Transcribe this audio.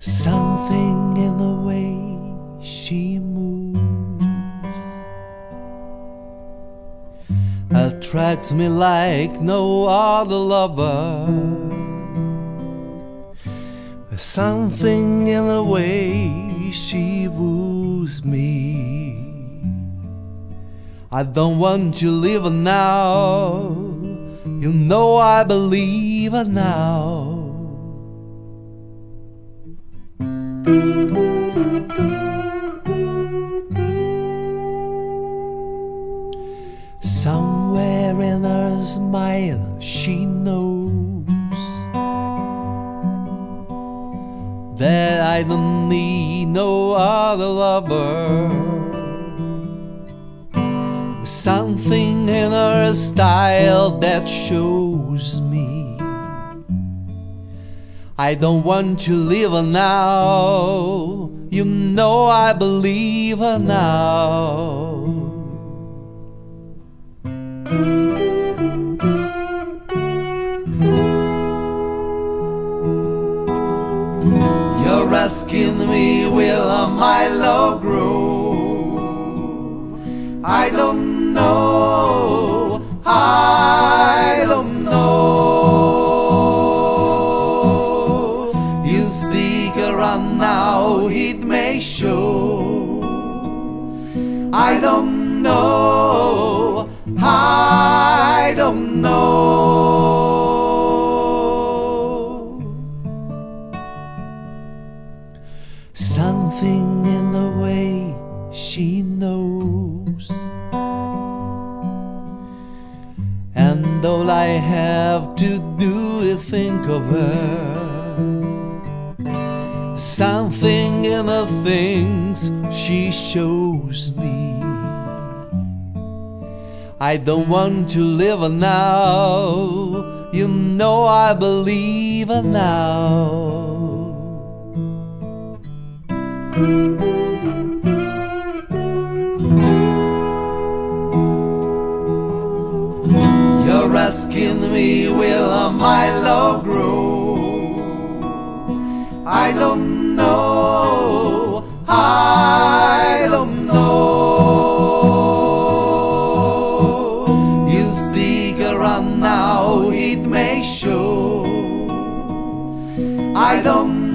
Something in the way she moves attracts me like no other lover. There's something in the way she woos me. I don't want to leave her now. You know I believe her now. Somewhere in her smile she knows that I don't need no other lover. Something in her style that shows me I don't want to leave her now. You know I believe her now. You're asking me will my love grow? I don't know, I don't know. You stick around now, it may show. I don't know, I don't know. Something in the way she knows, and all I have to do is think of her. Something in the things she shows me. I don't want to leave her now. You know I believe her now. You're asking me will my love grow? I don't know, I don't know. You stick around now, it may show. I don't know.